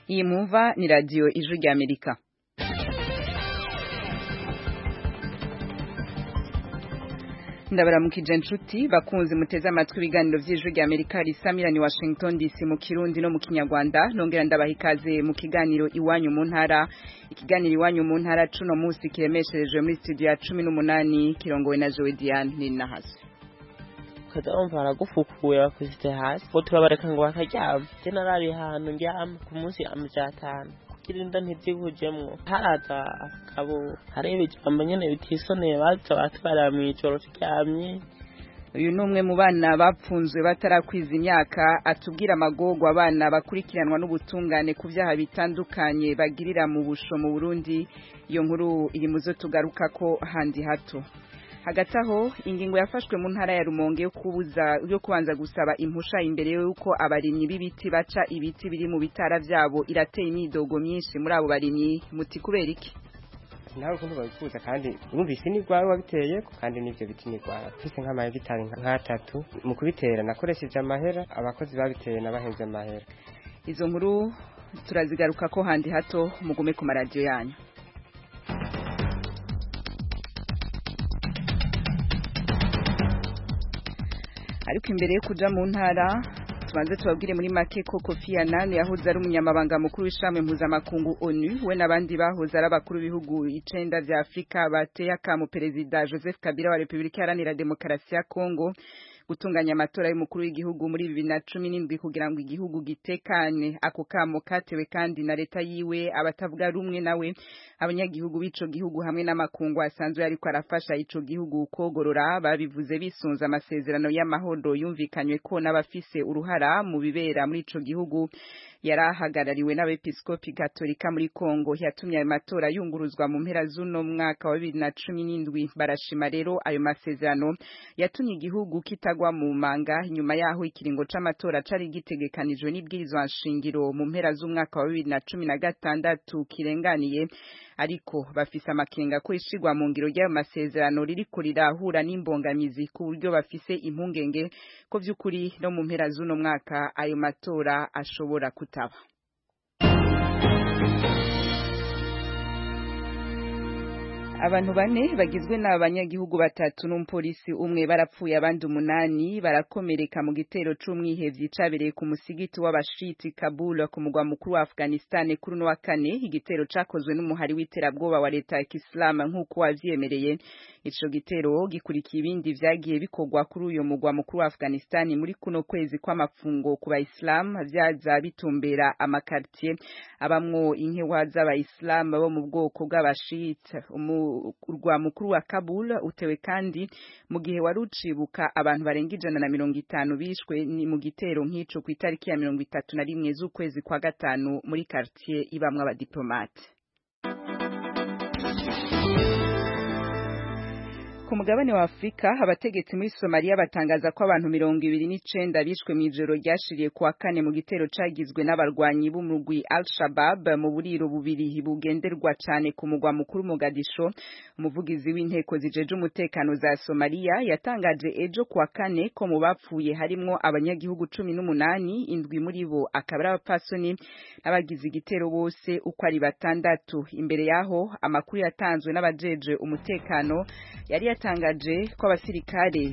Iyi mwumva ni radio Ijwi rya Amerika. Ndabaramukije inshuti bakunze muteze amatwi ibiganiro vy'Ijwi rya Amerika risamira ni Washington DC mu Kirundi no mu Kinyarwanda. Nongera ndabaha ikaze mu kiganiro iwanyu mu ntara. Ikiganiro iwanyu mu ntara cuno munsi kiremesherejwe muri studio ya 18 kirongowe na Joe Diane Ninahasi. Umva aragufukuye bakuzite hasi bo turabareka ngo bakaryama generali hano ndyama ku munsi amajatana kukirinda ntizihujemwo haraza akabo harebe ijambo nyene bitisoneye baza batwara mu ijoro turyamye. Uyu numwe mu bana bapfunzwe batarakwiza imyaka atubwira amagorwa abana bakurikiranwa n'ubutungane ku vyaha bitandukanye bagirira mu busho mu Burundi. Iyo nkuru iri muzo tugaruka ko handi hato. Hagati aho ingingo yafashwe mu ntara ya Rumonge yo kubanza gusaba impusha imbere yuko abarimyi b'ibiti baca ibiti biri mu bitara vyabo irateye imidogo myinshi muri abo barimyi. Muti kubera iki? Nawe kuntu babikuza kandi urumvise ni gwawe wabiteye kandi nivyo biti ni gwawe fise nk'amaye bitari nk'atatu mu kubitera nakoresheje amahera abakozi babiteye nabahenze amahera. Izo nkuru turazigaruka ko handi hato mugume ku maradio yanyu. Ariko imbere yo kuja mu ntara tubanze tubabwire muri make ko Kofi Annan yahoze ari umunyamabanga mukuru w'ishami mpuzamakungu ONU we nabandi bahoze ari abakuru b'ibihugu 9 vya Afrika bateye akamu perezida Joseph Kabila wa Republika Iharanira Demokarasi ya Kongo gutunganya amatora y'umukuru w'igihugu muri 2017 kugira ngo igihugu gitekane. Ako kamo katewe kandi na leta yiwe abatavuga rumwe nawe abanyagihugu b'ico gihugu hamwe n'amakungu asanzwe ariko arafasha ico gihugu kogorora babivuze bisunza amasezerano y'amahoro yumvikanywe ko n'abafise uruhara mu bibera muri ico gihugu. Yarahagarariwe n'abepiskopi Katolika muri Kongo yatumye ayo matora yunguruzwa mu mpera z'uno mwaka wa 2017. Barashima rero ayo masezerano yatumye igihugu kitagwa mu manga nyuma yaho ikiringo c'amatora cari gitegekanijwe n'ibwirizwa nshingiro mu mpera z'umwaka wa 2016 kirenganiye. Ariko bafise amakenga ko ishigwa mu ngiro y'ayo masezerano ririko rirahura n'imbongamizi ku buryo bafise impungenge ko vy'ukuri no mu mpera z'uno mwaka ayo matora ashobora kutaba. Abantu bane bagizwe n'abanyagihugu batatu n'umupolisi umwe barapfuye abandi 8 barakomereka mu gitero c'umwihevyi cabereye ku musigiti w'abashiti Kabul ku mugwa mukuru wa Afghanistan kuri no wa kane. Igitero cakozwe n'umuhari w'iterabwoba wa leta ya Islam nk'uko wavyemereye. Ico gitero gikurikiye ibindi vyagiye bikogwa kuri uyo mugwa mukuru wa Afghanistan muri kuno kwezi kw'amafungo ku Islam vyaza bitumbera amakartier abamwo inkewa z'abayislam bo mu bwoko bw'abashita. Urwa mukuru wa Kabul utewe kandi mu gihe warucibuka abantu barenga 150 bishwe ni mu gitero nk'ico ku itariki ya 31 z'ukwezi kwa gatanu muri quartier ibamwe abadiplomate. Ku mugabane wa Afrika abategetsi muri Somalia batangaza ko abantu 29 bishwe mu ijoro ryashiriye kwa kane mu gitero cagizwe n'abarwanyi b'umugwi Al-Shabaab mu buriro bubiri bugenderwa cyane ku mugwa mukuru Mogadisho. Umuvugizi w'inteko zijeje umutekano za Somalia yatangaje ejo kwa kane ko mu bapfuye harimwo abanyagihugu 18 indwi muri bo akabara abapasoni n'abagize igitero bose uko ari batandatu. Imbere yaho amakuru yatanzwe n'abajeje umutekano yari yatangaje ko abasirikare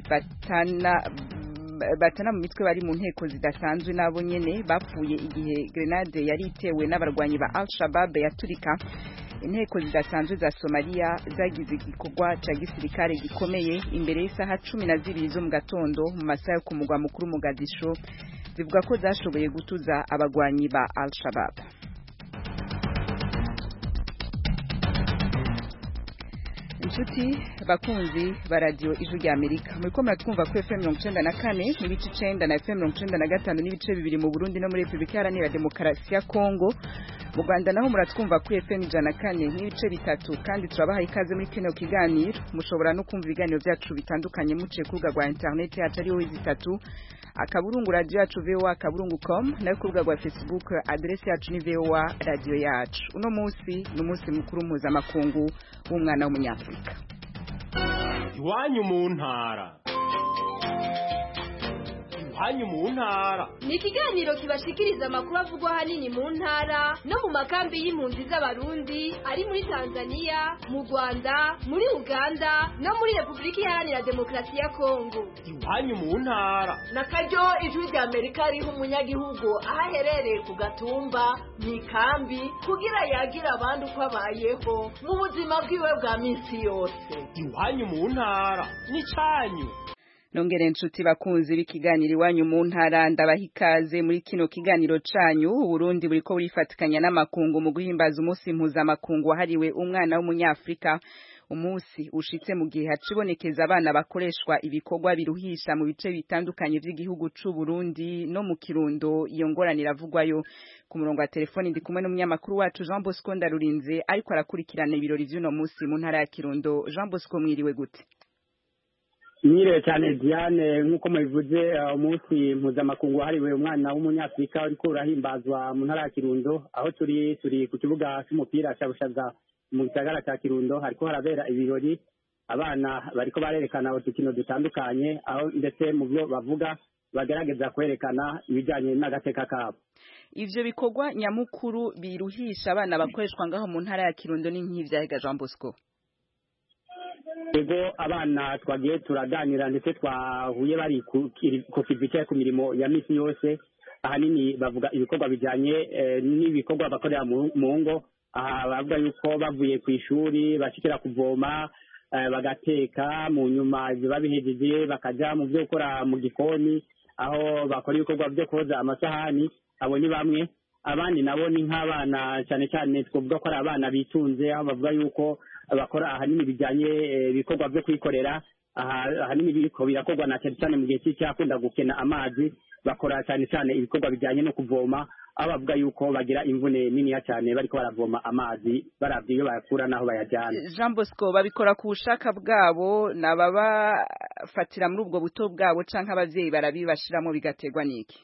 batana mu mitwe bari mu nteko zidasanzwe nabo nyene bapfuye igihe grenade yari itewe n'abarwanyi ba Al-Shabaab yaturika. Inteko zidasanzwe za Somalia zagize igikorwa ca gisirikare gikomeye imbere y'isaha 12 zo mu gatondo mu masaha yo ku mugwa mukuru Mogadisho zivuga ko zashoboye gutuza abagwanyi ba Al-Shabaab. Inshuti bakunzi ba radio Ijwi rya Amerika muriko muratwumva ku FM 94 n'ibice 9 na FM 95 n'ibice 2 mu Burundi no muri Republika Iharanira Demokarasi ya Kongo. Mu Rwanda naho muratwumva ku FM 104 n'ibice 3 kandi turabaha ikaze muri kino kiganiro. Mushobora no kumva ibiganiro byacu bitandukanye muciye ku rubuga rwa internet yacu ari www akaburungu radio yacu voa.com na ku rubuga rwa Facebook adresse yacu ni voa radio yacu. Uno munsi n'umunsi mukuru mpuzamakungu w'umwana w'umunyafrika. Iwanyu mu ntara iwanyu mu ntara. Ni ikiganiro kibashikiriza amakuru avugwa ahanini mu ntara no mu makambi y'impunzi z'abarundi ari muri Tanzania, mu Rwanda, muri Uganda no muri Repubulika Iharanira Demokarasi ya Kongo. Iwanyu mu ntara. Nakaryo ijwi rya Amerika riha umunyagihugu aho aherereye ku gatumba mu ikambi kugira yagira abandi uko abayeho mu buzima bwiwe bwa minsi yose. Iwanyu mu ntara n'icyanyu. Nongere nshuti bakunzi b'ikiganiro iwanyu mu ntara ndabahikaze muri kino kiganiro canyu. Uburundi buriko burifatikanya n'amakungu mu guhimbaza umunsi mpuzamakungu wahariwe umwana w'umunyafrika. Umunsi ushitse mu gihe hacibonekeza abana bakoreshwa ibikorwa biruhisha mu bice bitandukanye by'igihugu c'u Burundi no mu Kirundo. Iyo ngorane iravugwayo. Ku murongo wa telefoni ndi kumwe n'umunyamakuru wacu Jean Bosco Ndarurinze ariko arakurikirana ibirori vy'uno munsi mu ntara ya Kirundo. Jean Bosco, mwiriwe gute? Mwiriwe cyane Diane, nk'uko mubivuze umunsi mpuzamakungu wahariwe umwana w'umunyafrika uriko urahimbazwa mu ntara ya Kirundo, aho turi ku kibuga cy'umupira cya Bushaza mu gisagara cya Kirundo. Hariko harabera ibirori, abana bariko barerekana udukino dutandukanye, aho ndetse mu byo bavuga bagerageza kwerekana ibijyanye n'agateka kabo. Ivyo bikorwa nyamukuru biruhisha abana bakoreshwa ngaho mu ntara ya Kirundo ni nk'ivyahiga Jean Bosco? Ego abana twagiye turaganira ndetse twahuye bari ku kivice ku mirimo ya misi yose, ahanini bavuga ibikorwa bijanye n'ibikorwa bakorera mu ngo. Aha bavuga yuko bavuye ku ishuri bashikira kuvoma, bagateka, mu nyuma babihejeje bakaja mu byo gukora mu gikoni, aho bakora ibikorwa byo koza amasahani. Abo ni bamwe. Abandi nabo ni nk'abana cyane cyane twavuga ko ari abana bitunze, aho bavuga yuko bakora ahanini bijanye ibikorwa byo kwikorera. Ahanini biriko birakorwa na cyane mu gihe cy'akunda gukena amazi, bakora cyane cyane ibikorwa bijanye no kuvoma, aho bavuga yuko bagira imvune nini cyane bariko baravoma amazi baravye iyo bayakura naho bayajyana. Jean Bosco, babikora ku bushaka bwabo nababafatira muri ubwo buto bwabo canke abavyeyi barabibashiramo bigategwa niki?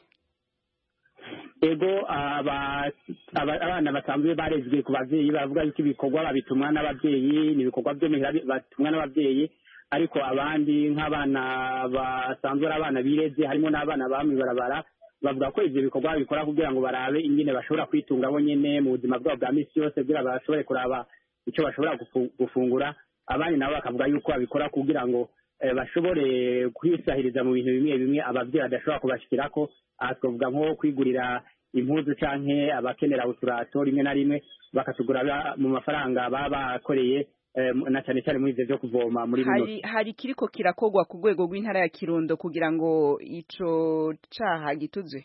Ego abana basanzwe barezwe ku bavyeyi baravuga yuko ibikorwa babitumwa n'abavyeyi, ni ibikorwa byo batumwa n'abavyeyi, ariko abandi nk'abana basanzwe ari abana bireze, harimo n'abana bamwe barabara, bavuga ko ivyo bikorwa bikora kugira ngo barabe ingene bashobora kwitunga bo nyene mu buzima bwabo bwa misi yose, kugira bashobore kuraba ico bashobora gufungura. Abandi nabo bakavuga yuko babikora kugira ngo bashobore kwisahiriza mu bintu bimwe bimwe abavyeyi badashobora kubashikirako. Aha twavuga nko kwigurira impuzu canke abakenera uturato rimwe na rimwe bakatugura mu mafaranga baba bakoreye, na cyane cyane muri ivyo vyo kuvoma muri bino. Hari kiriko kirakogwa ku rwego rw'intara ya Kirundo kugira ngo ico caha gituzwe?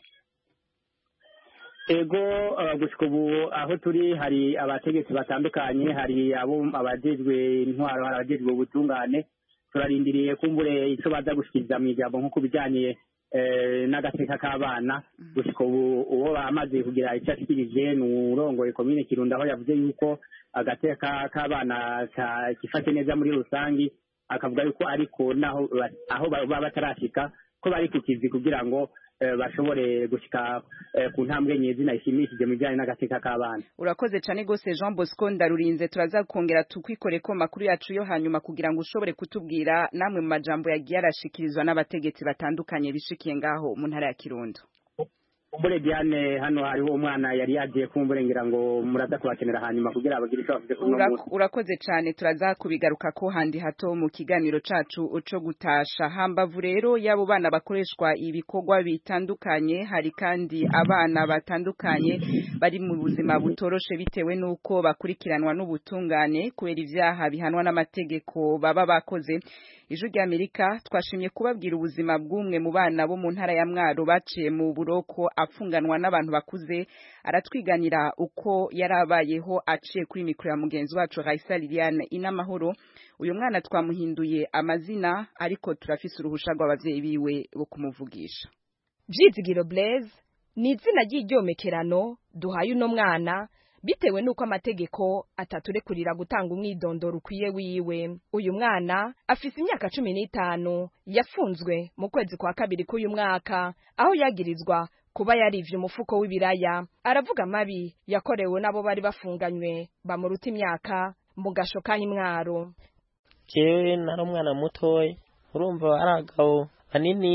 Ego gushika ubu aho turi hari abategetsi batandukanye, hari abajejwe intwaro, hari abajejwe ubutungane. Turarindiriye kumbure ico baza gushikiriza mu ijambo nko kubijanye n'agateka k'abana. Gushika ubu uwo bamaze kugira icyo ashikirije ni urongoye komine Kirundo, aho yavuze yuko agateka k'abana kifashe neza muri rusangi, akavuga yuko ariko naho aho baba batarashika ko bari ku kizi kugira ngo bashobore gushika ku ntambwe nyezina ishimishije mu bijyanye n'agateka k'abana. Urakoze cyane gose Jean Bosco Ndarurinze, turaza kongera tukwikore ko makuru yacu yo hanyuma kugira ngo ushobore kutubwira namwe mu majambo yagiye arashikirizwa n'abategetsi batandukanye bishikiye ngaho mu ntara ya Kirundo. Umbure Diane, hano hariho umwana yari yagiye kumburengera ngo muraza kubakenera hanyuma kugira abagire icyo bavuze ku munsi. Urakoze cyane, turaza kubigaruka ko handi hato mu kiganiro cacu uco gutasha. Hambavu rero yabo bana bakoreshwa ibikorwa bitandukanye, hari kandi abana batandukanye bari mu buzima butoroshe bitewe nuko bakurikiranwa n'ubutungane kubera ivyaha bihanwa n'amategeko baba bakoze. Ijwi rya Amerika twashimye kubabwira ubuzima bw'umwe mu bana bo mu ntara ya Mwaro baciye mu buroko afunganwa n'abantu bakuze. Aratwiganira uko yarabayeho aciye kuri mikro ya mugenzi wacu Raisa Liliane Inamahoro. Uyu mwana twamuhinduye amazina ariko turafise uruhusha rw'abavyeyi biwe bo kumuvugisha. Vyizigiro Blaise ni izina ry'iryomekerano duhaye uno mwana bitewe nuko amategeko ataturekurira gutanga umwidondoro ukwiye wiwe. Uyu mwana afise imyaka 15, yafunzwe mu kwezi kwa kabiri k'uyu mwaka aho yagirizwa kuba yarivye umufuko w'ibiraya. Aravuga amabi yakorewe nabo bari bafunganywe bamuruta imyaka mu gasho ka Mwaro. Jewe nari umwana mutoya, urumva aragabo aniniya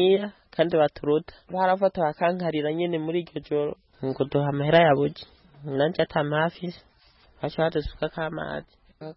kandi baturuta barafata bakankarira nyene muri iryo joro ngo duha amahera yabuze nanje atamafise baca badusuka k'amazi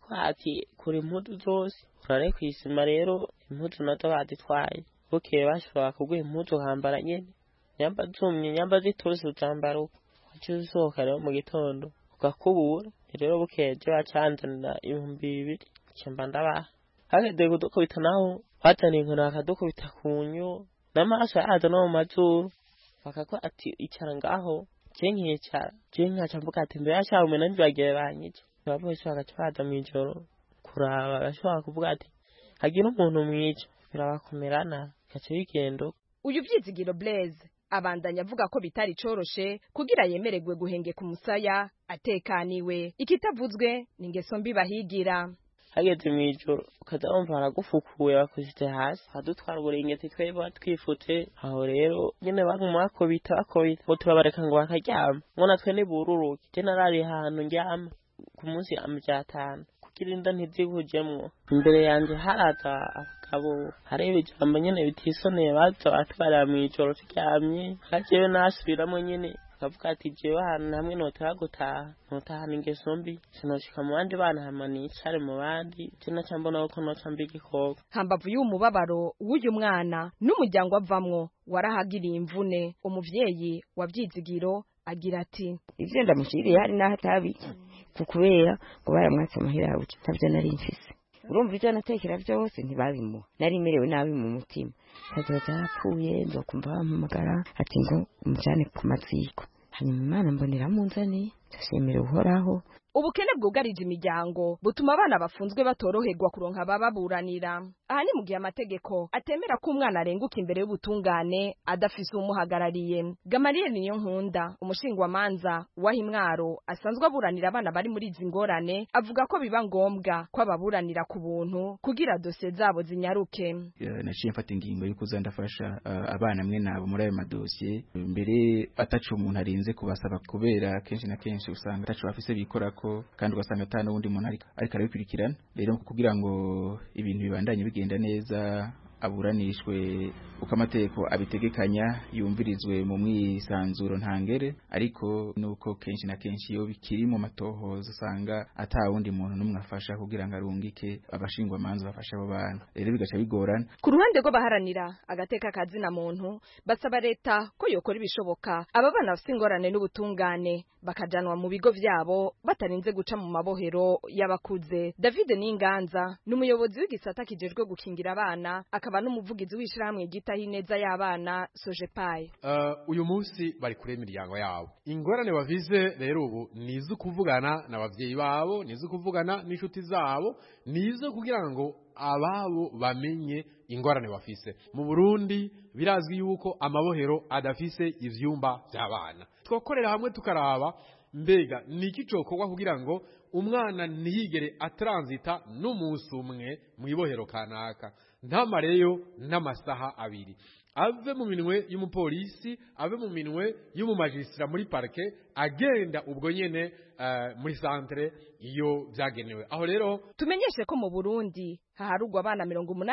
ati kuri impudu zose urare kwisima rero impudu nazo baditwaye bukeye bashobora kuguha impudu ukambara nyene nyamba zumye nyamba zitose uzambara uko waciye usohoka rero mu gitondo ugakubura rero bukeye je bacanzanira 2,000 cemba ndabaha hageze kudukubita naho batana inkoni bakadukubita kunyo n'amaso yaza no mu mazuru bakako ati icara ngaho je nkicara je nkaca mvuga ati mbere yashaka umena njibagiye banyice bose bagaca baza mw'ijoro kuraba bashobora kuvuga ati hagira umuntu mwica birabakomerana gace bigendo. Uyu Vyizigiro Blaise abandanya avuga ko bitari coroshe kugira yemererwe guhenge ku musaya atekaniwe ikitavuzwe n'ingeso mbi bahigira. Hageze mw'ijoro ukaza wumva baragufukuye bakushyize hasi badutwara uburengeti twebwe twifute aho rero nyene baguma bakobita ngo turabareka ngo bakaryama ngo natwe nibururuke je narari ahantu ndyama ku munsi amajatanu kugira inda ntizihujemwo imbere yanje haraza abagabo hareba ijambo nyene bitisoneye baza batwara mw'ijoro turyamye hajewe nasubiramwo nyene kavuga ati jewe ahantu hamwe notera gutaha notahana ingeso mbi sinoshika mu bandi bana hama nicare mu bandi je naca mbona ko noca mba igikoko. Hambavu y'umubabaro w'uyu mwana n'umuryango avamwo warahagiriye imvune umuvyeyi wa Vyizigiro agira ati ivyo ndamushiriye hari naho atabiki kubera ngo baramwatse amahera yawe ntavyo nari mfise urumva ivyo natekera vyose ntibabimuha nari merewe nabi mu mutima kazoza yapfuye nzokumva bampamagara ati ngo umujane ku maziko hanyuma Imana mbonera munzani ndashimira uhoraho. Ubukene bwugarije imiryango butuma abana bafunzwe batoroherwa kuronka bababuranira. Aha ni mu gihe amategeko atemera ko umwana arenguka imbere y'ubutungane adafise umuhagarariye. Gamaliel Niyonkunda umushingwamanza wa Himwaro asanzwe aburanira abana bari muri izi ngorane avuga ko biba ngombwa ko ababuranira ku buntu kugira dosiye zabo zinyaruke. Naciye mfata ingingo yo kuza ndafasha abana mwe nabo muri ayo madosiye mbere atacu umuntu arinze kubasaba kubera kenshi na kenshi usanga atacu bafise bikora kandi ugasanga atana n'undi muntu ariko arabikurikirana rero kugira ngo ibintu bibandanye bigenda neza aburanishwe uko amategeko abitegekanya yumvirizwe mu mwisanzuro ntangere ariko nuko kenshi na kenshi iyo bikiri mu matohoza usanga ata wundi muntu n'umwe afasha kugira ngo arungike abashingwa manzo bafasha abo bana rero bigaca bigorana. Ku ruhande rwo baharanira agateka kazina muntu basaba leta ko yokora ibishoboka aba bana bafite ingorane n'ubutungane bakajanwa mu bigo vyabo batarinze guca mu mabohero y'abakuze. David Ninganza n'umuyobozi w'igisata kijejwe gukingira abana akaba n'umuvugizi w'ishirahamwe gitaho ineza y'abana Sojepai. Uyu munsi bari kure imiryango yabo ingorane bavize rero ubu nizo kuvugana n'abavyeyi babo nizo kuvugana n'inshuti zabo nizo kugira ngo ababo bamenye ingorane bafise. Mu Burundi birazwi yuko amabohero adafise ivyumba by'abana twokorera hamwe tukaraba mbega niki cokorwa kugira ngo umwana ntiyigere atransita n'umunsi umwe mu ibohero kanaka ntamareyo n'amasaha abiri ave mu minwe y'umupolisi ave mu minwe y'umumajistra muri parke agenda ubwo nyene muri centre iyo byagenewe. Aho rero tumenyeshe ko mu Burundi haharugwa abana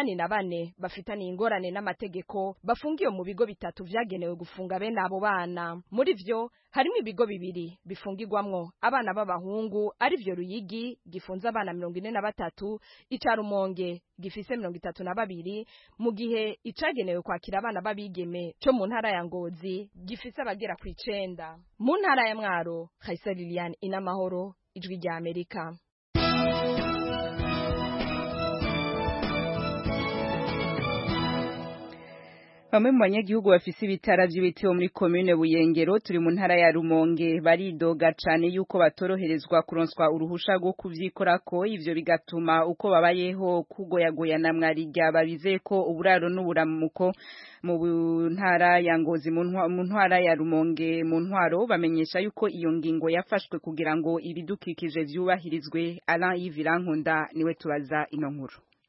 84 bafitanye ingorane n'amategeko bafungiye mu bigo bitatu vyagenewe gufunga bene abo bana. Muri vyo harimo ibigo bibiri bifungirwamwo abana b'abahungu ari vyo Ruyigi gifunza abana 43 icarumonge gifise 32 mu gihe icagenewe kwakira abana babigeme cyo mu ntara ya Ngozi gifise abagera ku 9. Mu ntara ya Mwaro Khaisa Liliane Inamahoro Ijwi rya Amerika. Bamwe mu banyagihugu bafise ibitara by'ibiteo muri commune Buyengero turi mu ntara ya Rumonge baridoga cane yuko batoroherezwa kuronswa uruhusha rwo kuvyikorako ivyo bigatuma uko babayeho kugoyagoya na mwarirya babize ko uburaro n'uburamuko mu ntara ya Ngozi mu ntara ya Rumonge mu ntwaro bamenyesha yuko iyo ngingo yafashwe kugira ngo ibidukikije vyubahirizwe. Alain Yves Rankunda niwe tubaza ino nkuru.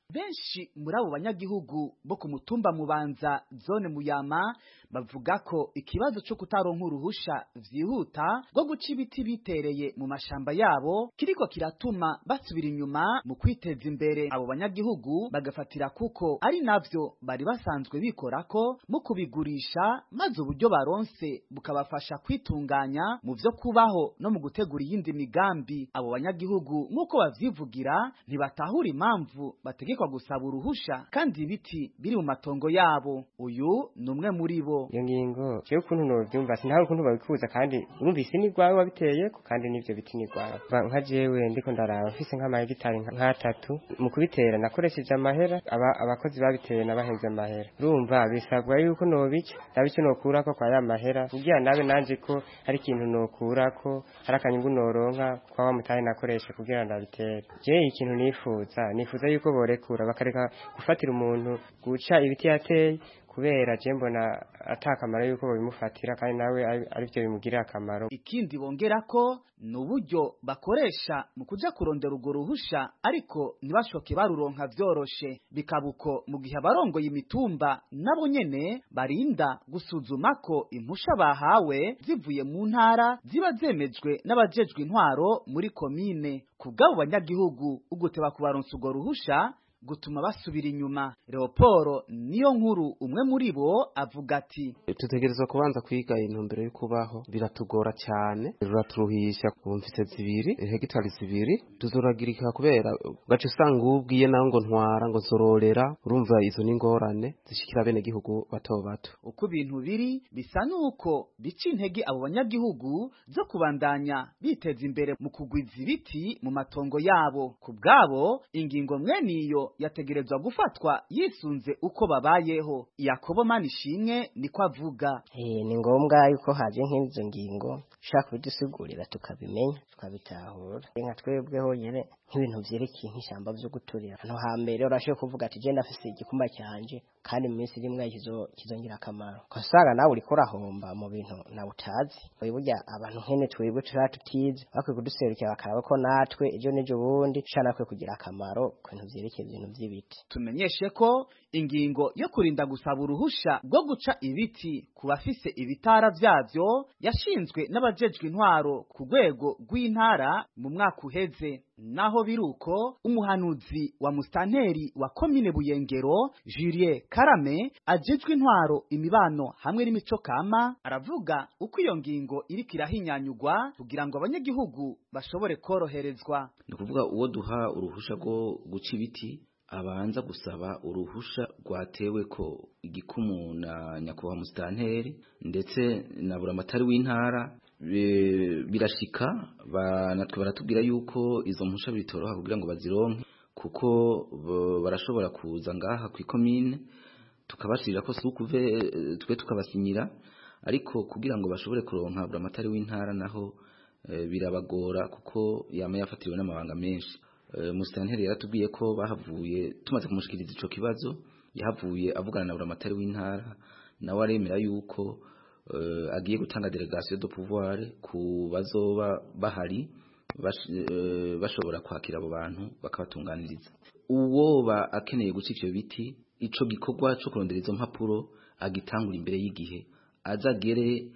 benshi muri abo banyagihugu bo ku mutumba Mubanza zone Muyama bavuga ko ikibazo cyo kutaronka uruhusha vyihuta rwo guca ibiti bitereye mu mashamba yabo kiriko kiratuma basubira inyuma mu kwiteza imbere. Abo banyagihugu bagafatira kuko ari navyo bari basanzwe bikorako mu kubigurisha, maze uburyo baronse bukabafasha kwitunganya mu vyo kubaho no mu gutegura iyindi migambi. Abo banyagihugu nk'uko bavyivugira ntibatahura impamvu bategekwa gusaba uruhusha kandi ibiti biri mu matongo yabo. Uyu ni umwe muri bo. Iyo ngingo cyo ukuntu novyumva sintaho ukuntu babikuza kandi urumvise ni gwawe wabiteye ko kandi nivyo biti ni gwawe. Nka jewe ndiko ndaraba mfise nk'amahegitari nk'atatu mu kubitera nakoresheje amahera abakozi babiteye nabahenze amahera. Urumva bisabwa yuko nobica ndabice nokurako kwa ya mahera kugira nabe nanje ko hari ikintu nokurako hari akanyungu noronka kwa wa mutahe nakoresha kugira ndabitere. Je ikintu nifuza yuko borekura bakareka gufatira umuntu guca ibiti yateye kubera je mbona atakamaro yuko babimufatira kandi nawe arivyo bimugirira akamaro. Ikindi bongera ko n'uburyo bakoresha mu kuja kurondera urwo ruhusha ariko ntibashoke baruronka vyoroshe, bikabuko mu gihe abarongoye imitumba nabo nyene barinda gusuzuma ko impusha bahawe zivuye mu ntara ziba zemejwe n'abajejwe intwaro muri komine. Kubw'abo banyagihugu uguteba kubaronsa urwo ruhusha gutuma basubira inyuma. Leoporo niyo nkuru umwe muri bo avuga ati tutegerezwa kubanza kwiga intumbero yo kubaho, biratugora cyane, ruraturuhisha kumvise zibiri hegitari zibiri tuzoragirika kubera gace usanga ubwiye naho ngo ntwara ngo zororera. Urumva izo n'ingorane zishikira bene gihugu bato bato. Uko ibintu biri bisa nuko bica intege abo banyagihugu zo kubandanya biteza imbere mu kugwiza ibiti mu matongo yabo. Kubwabo ingingo mweniyo yategerezwa gufatwa yisunze uko babayeho. Yakobo Manishimwe niko avuga. Ni ngombwa yuko haje nk'izo ngingo ushaka kudusigurira tukabimenya tukabitahura. Nka twebweho nyene nk'ibintu vyerekeye nk'ishamba vyo guturira no hambere urashoye kuvuga ati je ndafise igikumba cyanje kandi mu minsi rimwe kizongira akamaro kasanga nawe uriko urahomba mu bintu na utazi. Burya abantu nkene twebwe turatutize bakwiye kuduserukira bakaraba ko natwe ejo nejo bundi canakwe kugira akamaro kwintu vyerekeye ibintu vy'ibiti. Tumenyeshe ko ingingo yo kurinda gusaba uruhusha rwo guca ibiti ku bafise ibitara vyavyo yashinzwe n'abajejwe intwaro ku rwego rw'intara mu mwaka uheze. Naho biruko umuhanuzi wa mustanteri wa komine Buyengero Julien Karame ajejwe intwaro imibano hamwe n'imico kama aravuga uko iyo ngingo iriko irahinyanyugwa kugira ngo abanyagihugu bashobore koroherezwa. Ni kuvuga uwo duha uruhusha rwo guca ibiti abanza gusaba uruhusha rwatewe ko igikumu na nyakubahwa mustanteri ndetse na buramatari w'intara. Birashika natwe baratubwira yuko izo mpusha bitoroha kugira ngo bazironke kuko barashobora kuza ngaha ku ikomine tukabashirira ko sukuve twe tukabasinyira, ariko kugira ngo bashobore kuronka buramatari w'intara naho birabagora kuko yama yafatiriwe n'amabanga menshi. Mustanteri yaratubwiye ko bahavuye tumaze kumushikiriza ico kibazo yahavuye avugana na buramatari w'intara nawe aremera yuko agiye gutanga delegation de pouvoir ku bazoba bahari bashobora kwakira abo bantu bakabatunganiriza. Uwo akeneye guca ivyo biti ico gikorwa cyo kurondera izo mpapuro agitangura imbere y'igihe azagere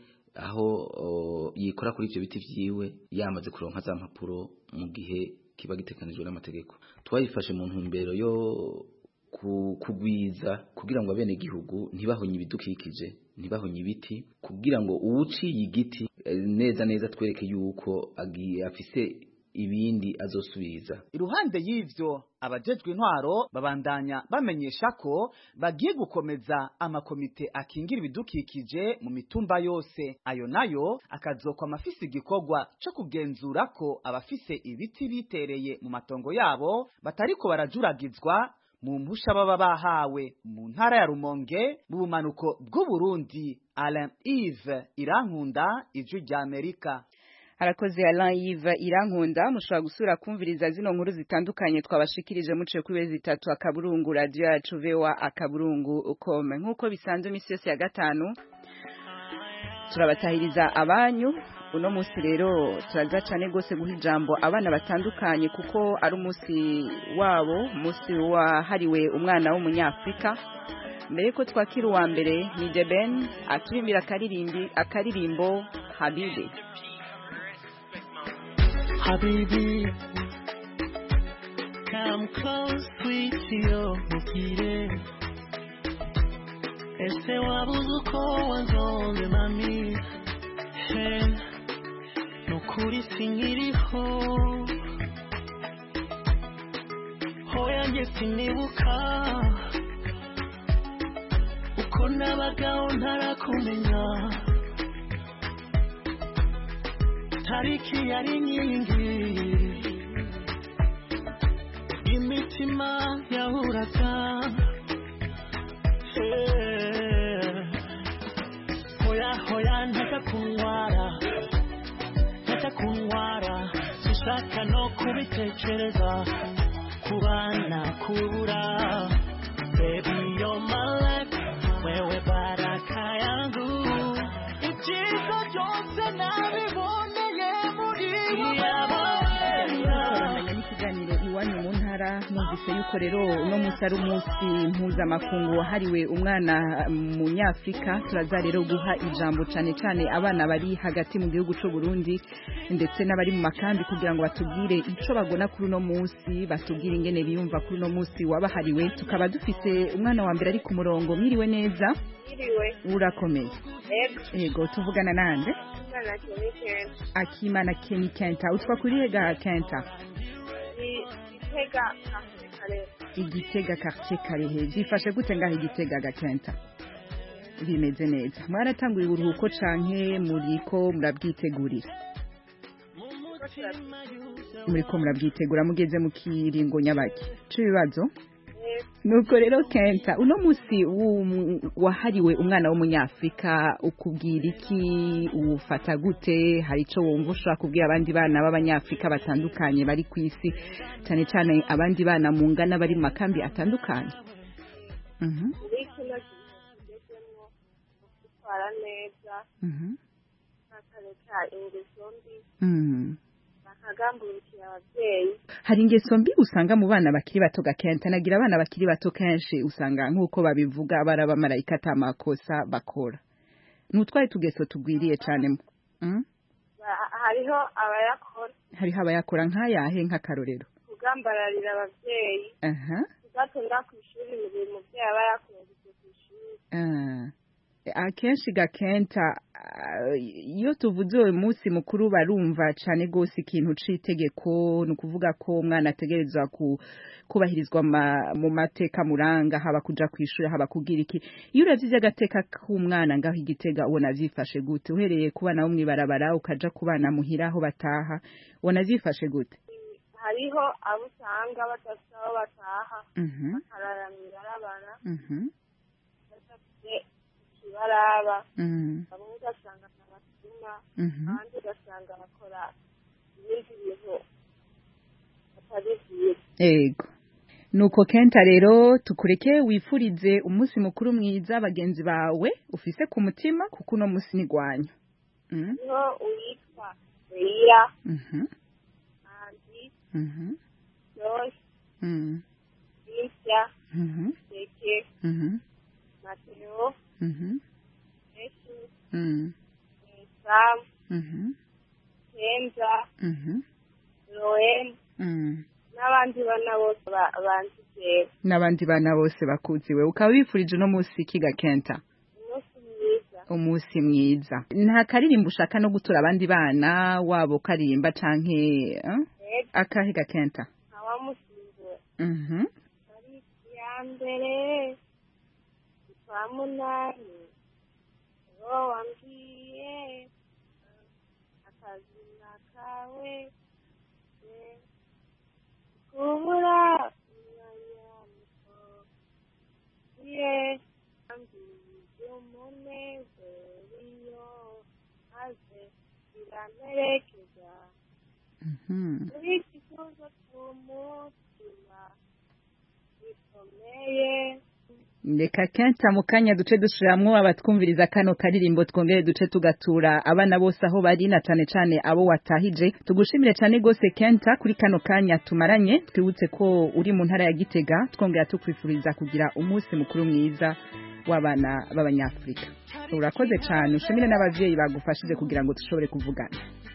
aho yikora kuri ivyo biti vyiwe yamaze kuronka za mpapuro mu gihe kiba gitekanijwe n'amategeko. Twayifashe mu ntumbero yo kugwiza kugira ngo abene gihugu ntibahonye ibidukikije ntibahonye ibiti kugira ngo uwuciye igiti neza twereke yuko afise ibindi azosubiza. Iruhande y'ivyo abajejwe intwaro babandanya bamenyesha ko bagiye gukomeza amakomite akingira ibidukikije mu mitumba yose. Ayo nayo akazokwa amafisi igikorwa cyo kugenzura ko abafise ibiti bitereye mu matongo yabo batariko barajuragizwa mu mpusha baba bahawe. Mu ntara ya Rumonge mu bumanuko bw'u Burundi, Alain Yves Irankunda, Ijwi rya Amerika. Harakoze Alain Yves Irankunda. Mushobora gusura kumviriza zino nkuru zitandukanye twabashikirije muciye kuri wezi 3 akaburungu radio yacu VOA akaburungu ukome. Nkuko bisanzwe imisi yose ya gatanu turabatahiriza abanyu uno munsi rero turaza cyane gose guha ijambo abana batandukanye kuko ari umunsi wabo, umunsi wahariwe umwana w'umunyafrika. Mbere ko twakira uwa mbere ni Deben aturimbira akaririmbo Habibi. Habibi, come close, sweet yo, mukire. Ese wabuze uko wanzonze mami. Hey, nukuri sinkiriho. Hoya nge sinibuka. Uko nabagaho ntarakumenya. Tariki yari nyingi. Imitima yahuraga. Hoya ntakakunwara sishaka no kubitekereza kubana kubura. Baby you're my life, wewe baraka yangu, ibyiza byose nabiboneye muri iwanyu mu ntara. Numvise yuko rero uno munsi ari umunsi mpuzamakungu wahariwe umwana munyafrika. Turaza rero guha ijambo cyane cyane abana bari hagati mu gihugu cy'u Burundi ndetse n'abari mu makambi kugira ngo batubwire icyo bagona kuri uno munsi, batubwire ingene biyumva kuri uno munsi wabahariwe. Tukaba dufise umwana wa mbere ari ku murongo. Mwiriwe neza? Mwiriwe. Urakomeye? Yego. Tuvugana nande? Akimana Kenny Kenta. Utwa kuri hega Kenta? Igitega quartier Karehe. Zifashe gute ngaho Igitega Gakenta? Bimeze neza. Mwaratanguye uruhuko canke muriko murabwitegurira? Muriko murabwitegura mugeze mu kiringo nyabaki c'ibibazo? Nuko rero Kenta, uno musi wahariwe umwana w'umunyafrika ukubwira iki, ufata gute? Hari ico wumva ushaka kubwira abandi bana b'abanyafrika batandukanye bari ku isi, cyane cyane abandi bana mu ngana bari mu makambi atandukanye? Hari ingeso mbi usanga mu bana bakiri bato Gakenta. Nagira abana bakiri bato kenshi usanga nk'uko babivuga baraba marayika atamakosa bakora. Nutwaye tugeso tugwiriye cyane mu hariho abayakora nk'ayahe nk'akarorero? Kugambararira abavyeyi, kugatonda ku ishuri mu gihe umuvyeyi aba yakunze ku ishuri. Akenshi Gakenta, iyo tuvuze uyu munsi mukuru barumva cyane gose ikintu c'itegeko, ni ukuvuga ko umwana ategerezwa kubahirizwa mu mateka muranga, haba kuja kwishura haba kugira iki. Iyo uravye agateka k'umwana ngaho Igitega ubona vyifashe gute? Uhereye ku bana bo mwibarabara ukaja ku bana muhira aho bataha, ubona vyifashe gute? Hariho abo usanga badafite aho bataha, bakarara mw'ibarabara, baraba bamwe ugasanga n'abatuma, abandi ugasanga bakora ibindi bintu atari byiza. Yego. Nuko Kenta rero tukureke wifurize umunsi mukuru mwiza bagenzi bawe ufise ku mutima kuko uno munsi nigwanya. Niho uwitwa Leia, Andi, Josh, Cynthia, Deke, Mateo, Sam, Kenza, Loen, n'abandi bana bose banzigera. N'abandi bana bose bakuziwe. Ukaba wifurije uno munsi kiga Kenta? Umunsi mwiza. Nta karirimbo ushaka no gutura abandi bana wabo karimba canke akahe Gakenta? Awamusimbura. Ari ya mbere kwa munani wambwiye akazina kawe kubura umwanya muto ye ambiye umunezero maze biramerekeza muri ikibazo cy'umutima gikomeye Ndeka kenta mukanya duce dushiramwo abatwumviriza kano karirimbo twongere duce tugatura abana bose aho bari na cane abo watahije tugushimire cyane gose kenta kuri kano kanya tumaranye twibutse ko uri mu ntara ya Gitega twongera tukwifuriza kugira umunsi mukuru mwiza w'abana b'abanyafrika urakoze cyane ushimire n'abavyeyi bagufashije kugira ngo dushobore kuvugana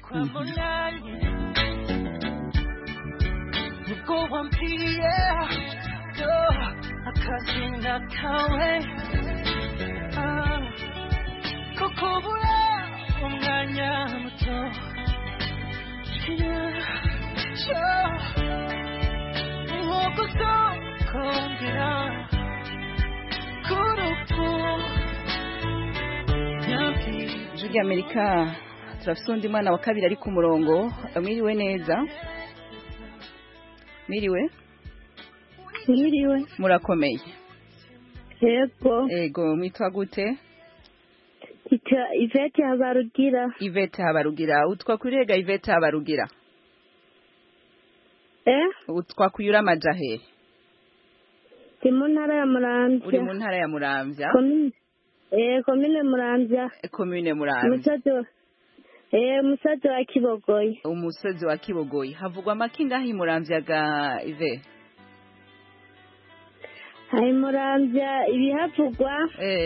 Akazina kawe kokobura umwanya muto nk'uko kongera kurupu Juri Amerika turafise undi mwana wa kabiri ari ku murongo mwiriwe neza mwiriwe murakomeye yego mwitwa gute Ivete Habarugira utwa kurega Ivete Habarugira utwa kuyura amajahe uri mu ntara ya Muramvya uri mu ntara ya Muramvya komine Muramvya umusozi wa Kibogoyi umusozi wa Kibogoyi havugwa amakinga ahi Muramvya ga Ive hari Muramvya ibihavugwa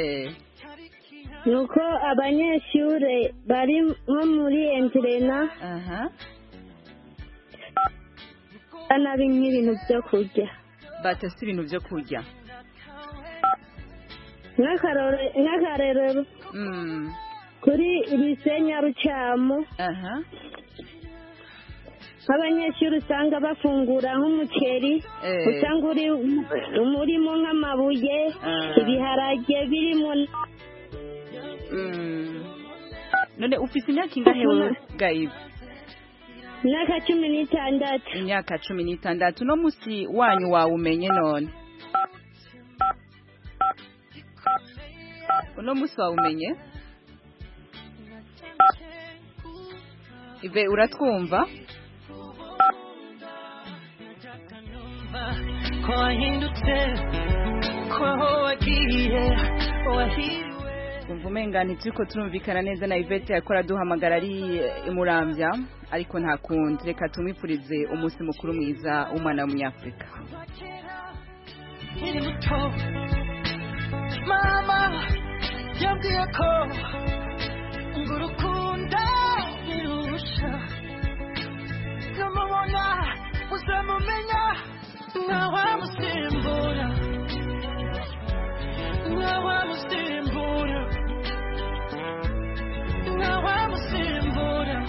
nuko abanyeshure bari nko muri entrena ana ibintu byo kurya batese ibintu byo kurya nk'akarorero kuri Risenya Rucamo abanyeshuri usanga bafungura nk'umuceri usanga urimo nk'amabuye ibiharage birimo none ufise imyaka ingahe Gayive imyaka 16 imyaka 16 no musi wanyu wawumenye none uno musi wawumenye Ive uratwumva ko wahindutse ko wagiye wahiriwe kumva umengana turiko turumvikana neza na Ivete yakora duhamagara ari Muramvya ariko nta kundi reka tumwifurize umunsi mukuru mwiza w'umwana w'umunyafrika mama yambwiye ko ngurukunda irusha kamubona uzamumenya ntawamusimbura ntawamusimbura ntawamusimbura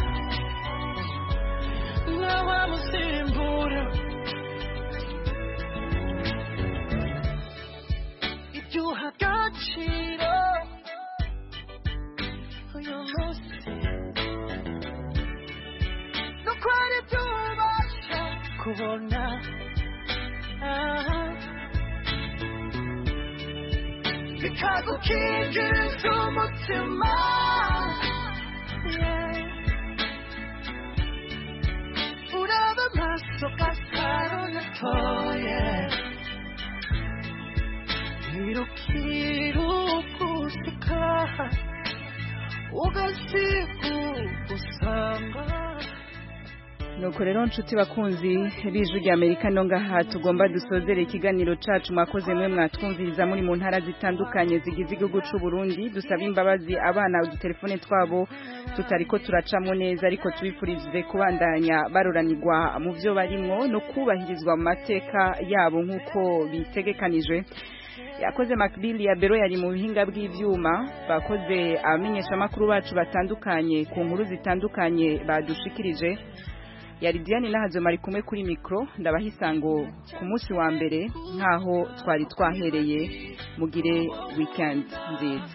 ntawamusimbura ibyo uha agaciro uyu munsi nuko ari ibyo ubasha kubona bikagukingiriza umutima uraba amaso gasaro natoye irukirugusika ugasiga usanga nuko rero nshuti bakunzi b'ijwi rya Amerika no ngaha tugomba dusozere ikiganiro cacu mwakoze mwe mwatwumviriza muri mu ntara zitandukanye zigize igihugu c'u Burundi dusaba imbabazi abana udutelefone twabo tutariko turacamo neza ariko tubifurize kubandanya baroranirwa mu byo barimwo no kubahirizwa mu mateka yabo nk'uko bitegekanijwe yakoze Macbill ya Bero yari mu bihinga bw'ivyuma bakoze abamenyesha makuru bacu batandukanye ku nkuru zitandukanye badushikirije yari Diane Nahazo mari kumwe kuri micro ndabahisango ku munsi wa mbere nkaho twari twahereye mugire weekend nziza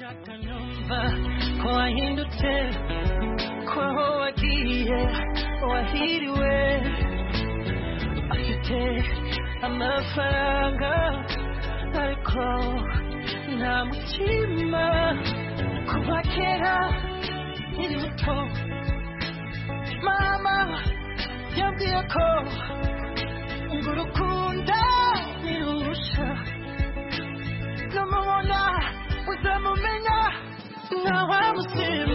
ko wahindutse ko wagiye wahiriwe afite amafaranga ariko nta mutima kuva kera nkiri muto mama yambwiye ko ngurukunda nirusha ukamubona uzamumenya ntawamusimba